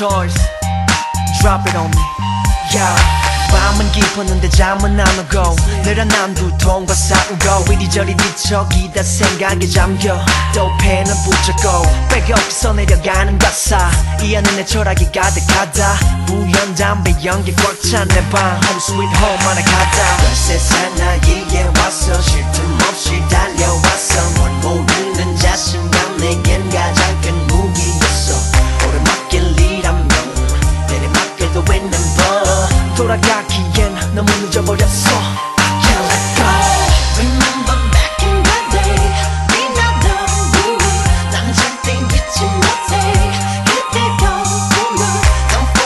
choice. Drop it on me. Yeah. 밤은 깊었는데 잠은 안 오고 늘어난 두통과 싸우고 이리저리 뒤척이다 생각에 잠겨 또 펜을 붙잡고 백업기서 내려가는 가사 이 안에 내 철학이 가득하다 부연 담배 연기 꽉 찬 내 방 Home sweet home 하나 가다 별세 사나이에 와서 쉴 틈 없이 달려왔어 뭘 모르는 자신감 내겐 가장 큰